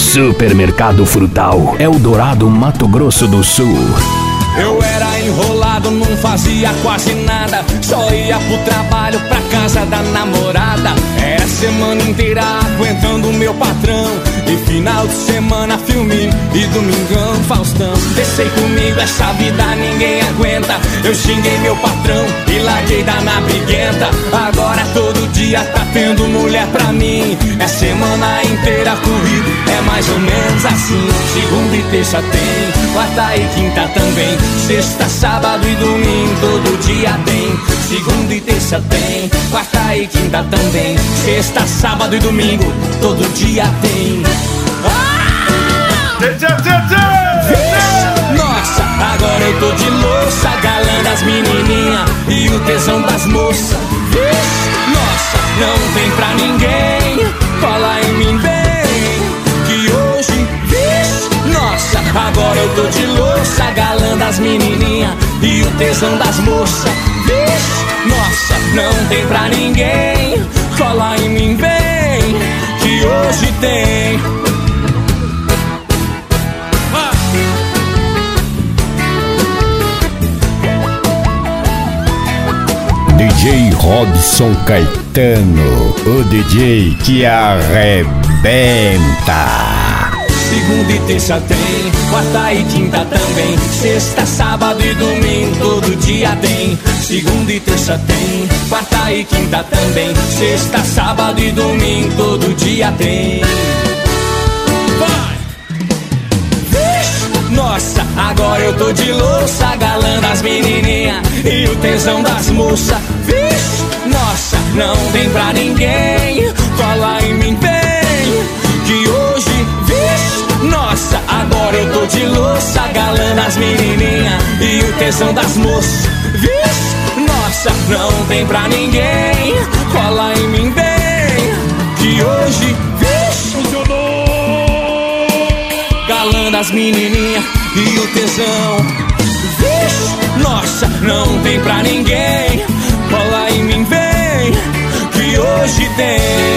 Supermercado Frutal, Eldorado, Mato Grosso do Sul. Eu era enrolado, não fazia quase nada, só ia pro trabalho, pra casa da namorada. Era semana inteira aguentando o meu patrão, e final de semana filme e domingão Faustão. Deixei comigo essa vida, ninguém aguenta. Eu xinguei meu patrão e larguei da na briguenta. Agora todo dia tá tendo mulher pra mim. É semana inteira corrido, é mais ou menos assim. Segunda e terça tem, quarta e quinta também. Sexta, sábado e domingo, todo dia tem. Segunda e terça tem, quarta e quinta também. Sexta, sábado e domingo, todo dia tem. Nossa, agora eu tô de louça, galã das menininhas e o tesão das moças. Nossa, não tem pra ninguém, cola em mim bem, que hoje, nossa, agora eu tô de louça, galã das menininhas e o tesão das moças. Nossa, não tem pra ninguém, cola em mim bem, que hoje tem. DJ Robson Caetano, o DJ que arrebenta. Segunda e terça tem, quarta e quinta também. Sexta, sábado e domingo, todo dia tem. Segunda e terça tem, quarta e quinta também. Sexta, sábado e domingo, todo dia tem. Nossa, agora eu tô de louça, galã das menininhas e o tesão das moças. Nossa, não tem pra ninguém, cola em mim bem, que hoje, nossa, agora eu tô de louça, galã das menininhas e o tesão das moças. Nossa, não tem pra ninguém, cola em mim bem, que hoje, galã das menininhas e o tesão. Nossa, não tem pra ninguém, cola em mim bem, que hoje tem.